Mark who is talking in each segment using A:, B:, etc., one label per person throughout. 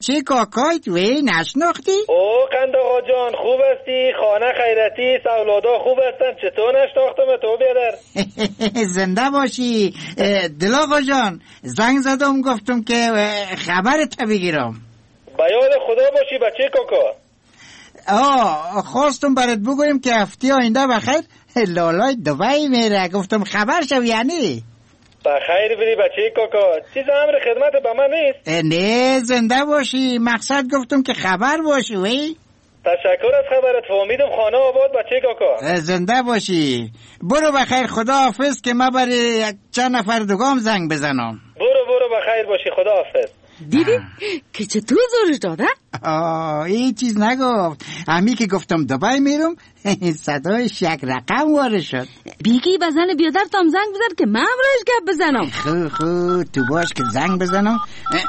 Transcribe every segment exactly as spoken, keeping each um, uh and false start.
A: بچه کاکایت وی نشناختی؟
B: او قند آقا جان خوب هستی؟ خانه خیرتی اولادا خوب هستن؟ چطور نشناختم تو بیادر؟
A: زنده باشی. دل آقا جان زنگ زدم گفتم که خبرت بگیرم.
B: با یاد خدا باشی بچه کاکا.
A: آه خواستم برات بگویم که هفته آینده بخیر لالای دبی میره. گفتم خبر شو یعنی
B: بخیر بری بچه کاکا. چیز امر خدمت به من نیست؟
A: نه زنده باشی. مقصد گفتم که خبر باشی. وی
B: تشکر از خبرت. فهمیدم خانه آباد بچه کاکا.
A: زنده باشی. برو بخیر خدا حافظ که من برای چند نفر دوگام زنگ بزنم.
B: برو برو بخیر باشی خدا حافظ.
C: دیدی که چطور زورش داده؟
A: آه این چیز نگفت. همی که گفتم دبی میرم صدایش یک رقم وارد شد.
C: بیگی بزن بیادر تام زنگ بزن که من امروز گپ بزنم.
A: خو خو تو باش که زنگ بزنم.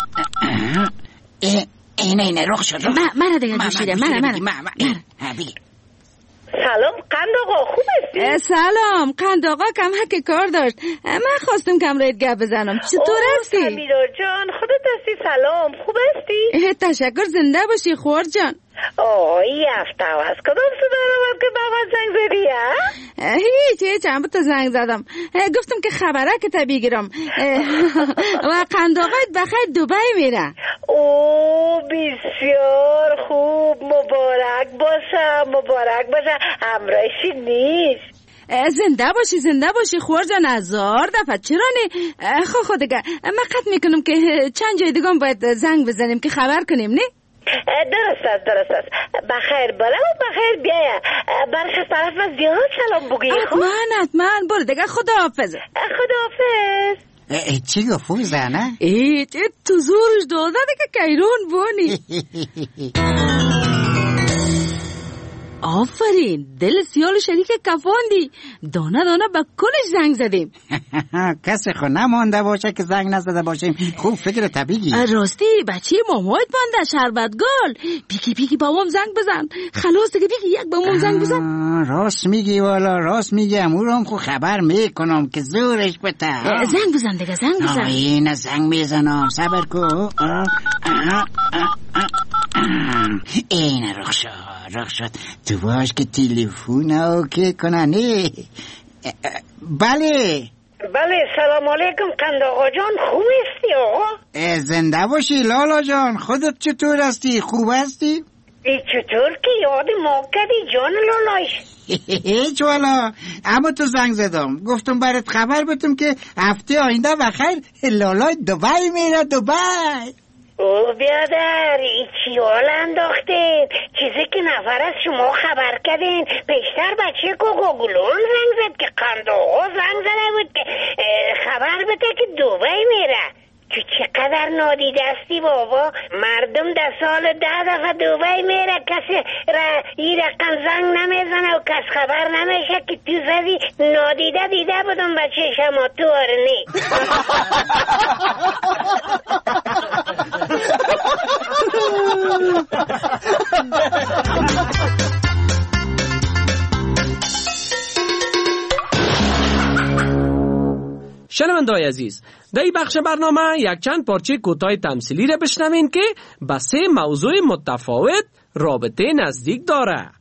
A: این این رخ شد.
C: من دیگه گوشیده. من من
A: من بگی.
D: سلام قند آقا خوب هستی؟
C: سلام قند آقا کم حک کار داشت. من خواستم کم رایت گپ بزنم. چطور هستی؟
D: سمیرا جان خودت هستی؟ سلام خوب هستی؟
C: تشکر زنده باشی خور جان.
D: آه این هفته از کدام صدا رو که با من زنگ زدی ها؟
C: هیچ هیچ هم تا زنگ زدم. گفتم که خبره که تا بگیرم و قند آقایت بخیر دبی میره.
D: اوه بسیار خوب. مبارک باشه مبارک باشه. همراهشی نیست؟
C: زنده باشی زنده باشی خور جان. هزار دفعه چرا نه؟ خو خود دیگه من قطع میکنم که چند جای دیگه باید زنگ بزنیم که خبر کنیم نه؟
D: درست است درست است. بخیر بالا و بخیر بیایا. برش از طرف من زیاد سلام بگی.
C: حتما حتما. برو دیگه خدا حافظ.
D: خدا حافظ.
A: چی گفت زنه؟
C: ای تو زورش داده دیگه کیرون بونی. آفرین دل سیال شریک کفاندی. دانه دانه با کلش زنگ زدیم.
A: کسی خو نمانده باشه که زنگ نزده باشیم. خوب فکر طبیعی.
C: راستی بچه مامایت بنده شربتگال. بیگی بیگی با مام زنگ بزن. خلاص دیگه بیگی یک با مام زنگ بزن.
A: راست میگی والا راست میگی. امورم خو خبر میکنم که زورش بته.
C: زنگ بزن دیگه زنگ بزن.
A: این زنگ میزنم صبر کو. این رخ شد رخ شد. تو باش که تلفن اوکی کننی. بله
D: بله سلام علیکم قند آقا جان. خوب هستی آقا؟
A: زنده باشی لالا جان. خودت چطور هستی؟ خوب هستی؟
D: ای چطور که یاد ما کردی جان لالایش؟
A: هیچ والا. اما تو زنگ زدم گفتم برات خبر بدم که هفته آینده بخیر لالای دبی میره. دبی
D: او بیادر ای چی حال انداختین؟ چیزی که نفر از شما خبر کردین پیشتر بچه کوکوگلون زنگ زد که قند آقا زنگ زده بود که خبر بده که دبی میره. تو چقدر نادیده استی بابا. مردم ده سال ده دفعه دبی میره کسی را این رقم زنگ نمیزنه و کس خبر نمیشه که تو زدی. نادیده دیده بودم بچه شما تو آرنی.
E: شنونده‌های عزیز در این بخش برنامه یک چند پارچه کوتاه تمثیلی را بشنوین که با سه موضوع متفاوت رابطه نزدیک داره.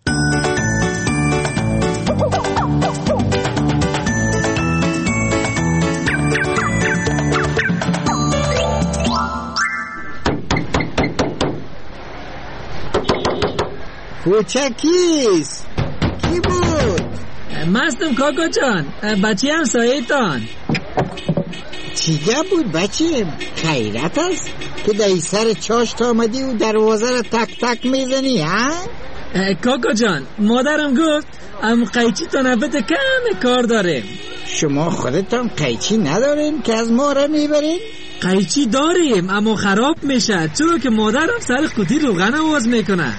A: کوچکیست کی بود؟
F: مستم کاکا جان. بچه هم سایتان
A: چیگه بود بچه؟ خیرت است که در سر چاشت آمدی و دروازه را تک تک میزنی ها؟
F: کاکا جان مادرم گفت ام قیچی تا نفت کم کار داریم.
A: شما خودتان قیچی ندارین که از ما را میبرین؟
F: قیچی داریم اما خراب میشه چرا که مادرم سر قوطی روغن آواز میکنه.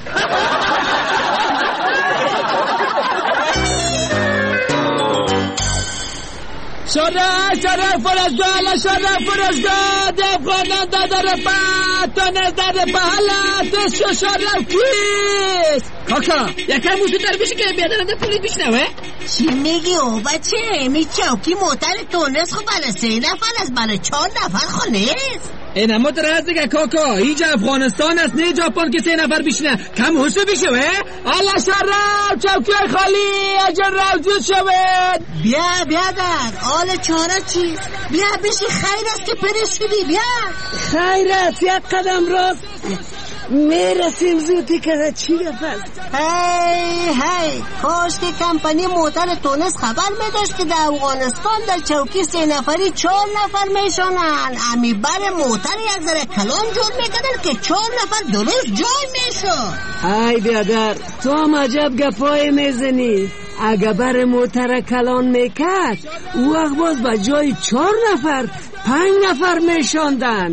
G: شده شده فرزگاه شده فرزگاه دفغانان دادر پا تا نزدر پا حالا تشو شده کیست
F: کاکا یکم موسو در بشه که بیادرم در پولید بشنوه.
H: چی میگی او بچه؟ می چوکی موتر تونست خب بله سه نفر از بله چهار نفر خو نیست.
F: این اما ترهز دیگه کاکا، اینجا افغانستان است نه ژاپن که سه نفر بشینه. کم هوش بشه وه.
G: الله شرم چوکی خالی اجر راوزو شود.
H: بیا بیا در آل چاره چی؟ بیا بشی خیر است که پرشیدی. بیا
I: خیر است یک قدم راست میرسیم زودی که چی گفت.
H: هی هی کاش که کمپانی موتر تونس خبر میداشت که در افغانستان در چوکی سه نفری چهار نفر میشونن. امی بر موتر یک ذره کلان جور میکردن که چهار نفر درست جای میشون.
I: ای بیادر تو هم عجب گپای میزنی. اگه بر موتر کلان میکرد او وقت باز با جای چهار نفر پنج نفر میشوندن.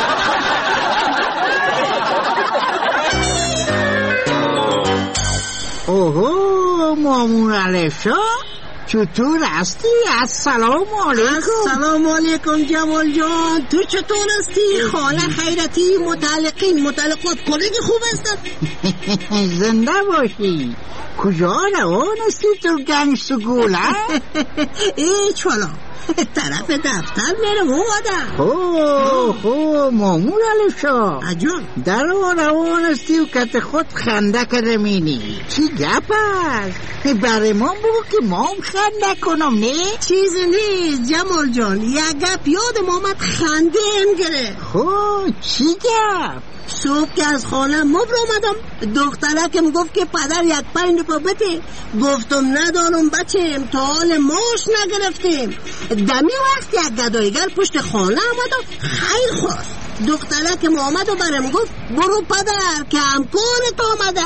A: اوهو مامون علیشا چطور هستی؟ السلام علیکم.
H: السلام علیکم جمال جان. تو چطور هستی؟ خاله خیرتی متعلقین متعلقات کلگی خوب هستن؟
A: زنده باشی. کجا روان هستی تو گنج سگول ها؟
H: ای چولا طرف دفتر میرم اومده.
A: اوه اوه مامون علیشا
H: اجان
A: در روان هستی و کت خود خنده کرده مینی. چی گپ هست؟ برای ما بگو که ما هم خنده کنم. نه
H: چیزی نیست جمال جان. یک گپ یادم آمد خنده هم گره.
A: خب چی گپ؟
H: صبح که از خانه مبر آمدم دخترکم گفت که پدر یک پنج روپا بده. گفتم ندانم بچم تا حال ماش نگرفتیم. دمی وقت یک گدایگر پشت خانه آمد و خیر خواست. دخترکم آمد و برم گفت برو پدر که همکارت آمده.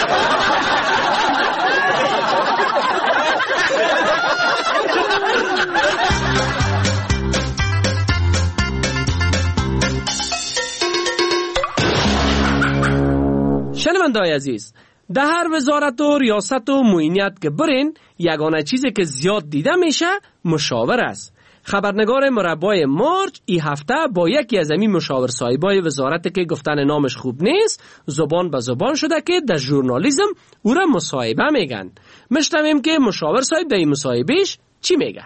E: شنونده‌های عزیز، در هر وزارت و ریاست و معینیت که برین یگانه چیزی که زیاد دیده میشه مشاور است. خبرنگار مربای مارچ این هفته با یکی از امی مشاور صاحبای وزارت که گفتن نامش خوب نیست زبان به زبان شده که در ژورنالیسم او را مصاحبه میگن. مشتمیم که مشاور صاحب در این مصاحبهش چی میگه.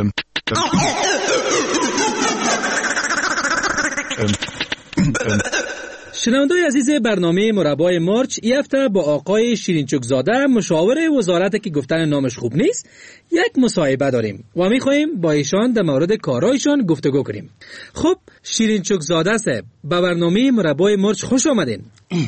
F: شنونده‌های عزیز برنامه مربای مارچ این هفته با آقای شیرینچوک زاده مشاور وزارت که گفتن نامش خوب نیست یک مصاحبه داریم و می‌خوایم با ایشان در مورد کارایشان گفتگو کنیم. خب شیرینچوک زاده صاحب به برنامه مربای مارچ خوش آمدین.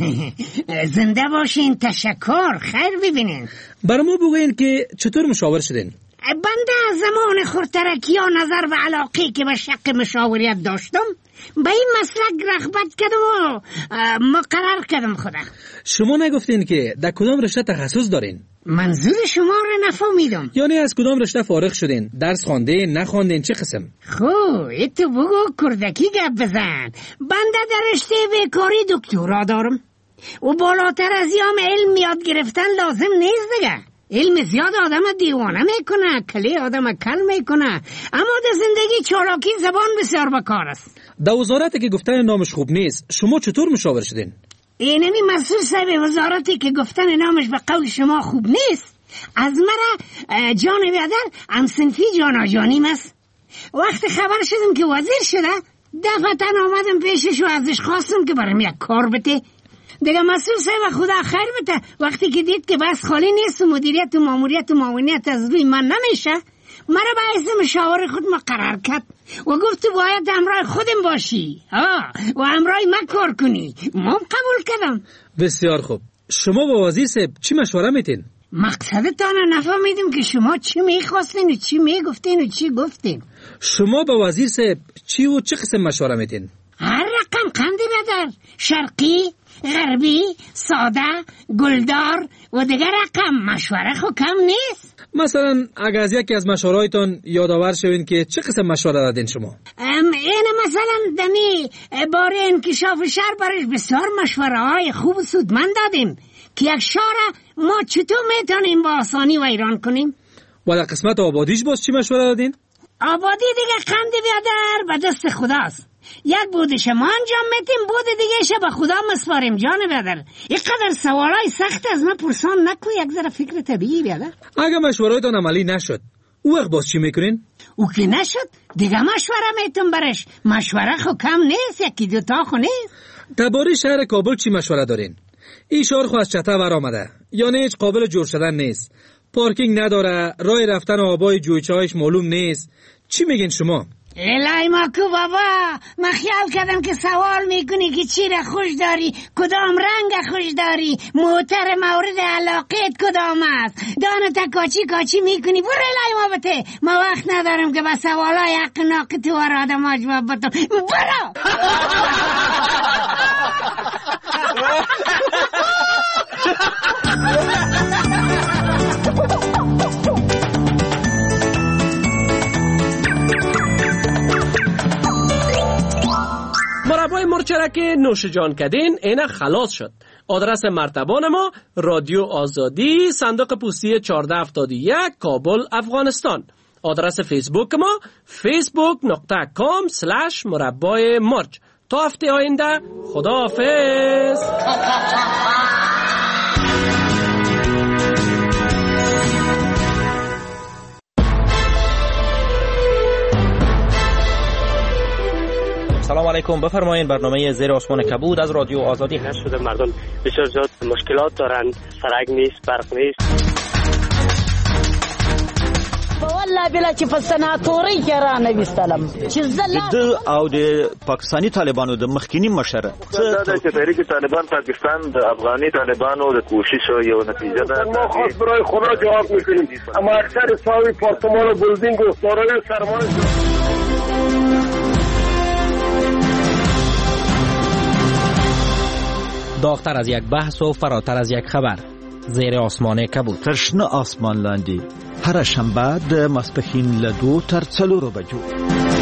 D: زنده باشین. تشکر. خیر ببینین.
F: برامو بگوین که چطور مشاور شدین؟
D: بنده از زمان خردترکی ها نظر و علاقه که به شق مشاوریت داشتم به این مسلک رغبت کردم و مقرر کردم خدا.
F: شما نگفتین که در کدام رشته تخصص دارین؟
D: منظور شما رو نفهمیدم.
F: یعنی از کدام رشته فارغ شدین؟ درس خواندین نخواندین چه قسم؟
D: خب ایتو بگو کردکی گپ بزن. بنده در رشته بیکاری دکترا دارم و بالاتر از یام علم یاد گرفتن لازم نیست دیگه. علم زیاد آدم دیوانه میکنه، کلی آدم کل میکنه، اما در زندگی چالاکی زبان بسیار بکار است.
F: در وزارتی که گفتن نامش خوب نیست شما چطور مشاور شدین؟
D: اینمی مسئول صاحب وزارتی که گفتن نامش به قول شما خوب نیست از مرا جان بیادر همسنفی جانا جانیم است. وقت خبر شدم که وزیر شده دفعتا آمدم پیشش و ازش خواستم که برام یک کار بده. دیگه مسئول صاحب خدا خیر بده وقتی که دید که بس خالی نیست و مدیریت و ماموریت و معاونیت از روی من نمیشه مرا به حیث مشاور خود مقرر کرد و گفت باید همراه خودم باشی آه و همراه من کار کنی. من قبول کردم.
F: بسیار خوب. شما با وزیر صاحب چی مشوره میتین؟
D: مقصدتان نفهمیدم که شما چی میخواستین و چی میگفتین و چی گفتین.
F: شما با وزیر صاحب چی و چه قسم مشوره میتین؟
D: هر رقم قنده بدر، شرقی، غربی، ساده، گلدار و دیگر رقم. مشوره خو کم نیست.
F: مثلا اگر از یکی از مشورهایتان یادآور شوین که چه قسم مشوره دادین شما؟
D: این مثلا دمی باره انکشاف شهر برش بسیار مشوره های خوب و سودمند دادیم که یک شهر ما چطور میتونیم با آسانی ویران کنیم.
F: و در قسمت آبادیش باز چی مشوره دادین؟
D: آبادی دیگه قند بیادر به دست خداست. یک بودش ما انجام میتیم بود دیگه شه به خدا مسپاریم. جان بیادر اینقدر سوالای سخت از من پرسان نکو. یک ذره فکر طبیعی بیادر.
F: اگه مشورهایتان عملی نشد او وقت باز چی میکنین؟
I: او که نشد دیگه مشوره میتون برش. مشوره خو کم نیست، یکی دوتا خو نیست.
F: درباره شهر کابل چی مشوره دارین؟ این شهر خو از چته ور آمده، یعنی هیچ قابل جور شدن نیست. پارکینگ نداره، راه رفتن و آبای جویچه‌هاش معلوم نیست. چی میگین شما؟
I: الهی ماکو بابا، من خیال کردم که سوال میکنی که چی را خوش داری، کدام رنگ خوش داری، موتر مورد علاقت کدام است. دانتا کاچی کاچی میکنی. برو الهی ما بته، ما وقت ندارم که با سوالای حق ناقتی و آدم جواب بدم. برو.
E: مربای مرچره که نوش جان کدین اینا خلاص شد. آدرس مرتبان ما رادیو آزادی، صندوق پستی چهارده هفتاد و یک، کابل، افغانستان. آدرس فیسبوک ما فیسبوک نقطه کام سلش مربای مرچ. تا هفته آینده خداحافظ.
J: سلام علیکم، بفرمایید. برنامه زیر آسمان کبود از رادیو آزادی هست.
K: شده مردم بسیار زیاد مشکلات دارند، سرک نیست، برق نیست.
L: والله بلا چې په سناتوري کې را نویستلم چې زله
M: د او د پاکستانی طالبانو د مخکینی مشر
B: څه د تحریک طالبان پاکستان د افغاني طالبانو د کوشش یو نتیجه ده. ما خاص برای خدا جواب میکنیم، اما اکثر ساوی پارتمان و بلدینگ و سارای سرمایه
J: داغتر از یک بحث و فراتر از یک خبر. زیر آسمان کبود.
M: ترشنه آسمان لاندی هر شنبه د ماسپښین له دوه تر څلورو بجو.